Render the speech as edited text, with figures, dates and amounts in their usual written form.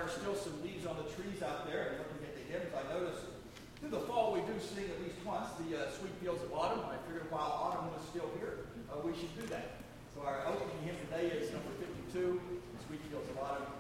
are still some leaves on the trees out there, and looking at the hymns, I noticed through the fall we do sing at least once the Sweet Fields of Autumn. I figured while autumn was still here, we should do that. So our opening hymn today is number 52, Sweet Fields of Autumn.